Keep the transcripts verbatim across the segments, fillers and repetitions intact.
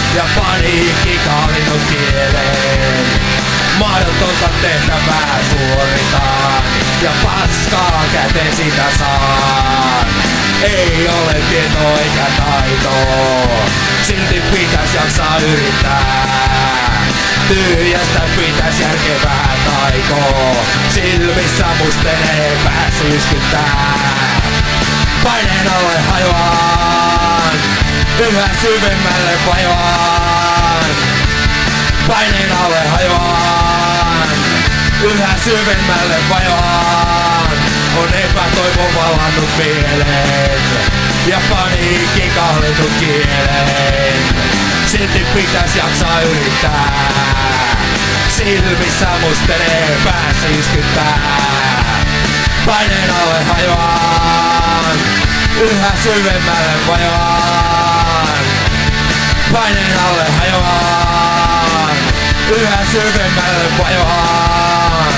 ja paniikki kaalinut kieleen. Mahdotonta tehtävää suoritaan ja paskaa käteen sitä saan. Ei ole tietoa eikä taitoa, silti pitäis jaksaa yrittää. Tyhjästä pitäis järkevää taikoo, silmissä mustenee pääsy yskyttää. Paineen alle hajoan, yhä syvemmälle vajoan. Paineen alle hajoan, yhä syvemmälle vajoan. On epätoivo vallannut mieleen ja paniikki kahlitut kieleen. Silti pitäis jaksaa yrittää, silmissä mustenee päässä iskyttää. Paineen alle hajoan, yhä syvemmälle vajoan. Paineen alle hajoan, yhä syvemmälle vajoan.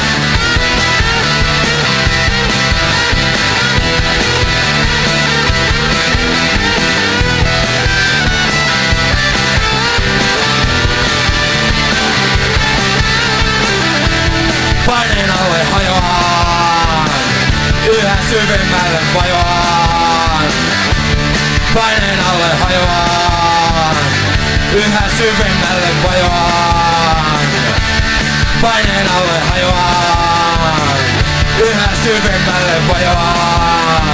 Paineen alle hajoan, yhä syvemmälle vajoan. Paineen alle hajoan, yhä syvemmälle vajoan. Paineen alle hajoan, yhä syvemmälle vajoan.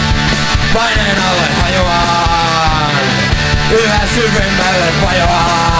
Paineen alle hajoan, yhä syvemmälle vajoan.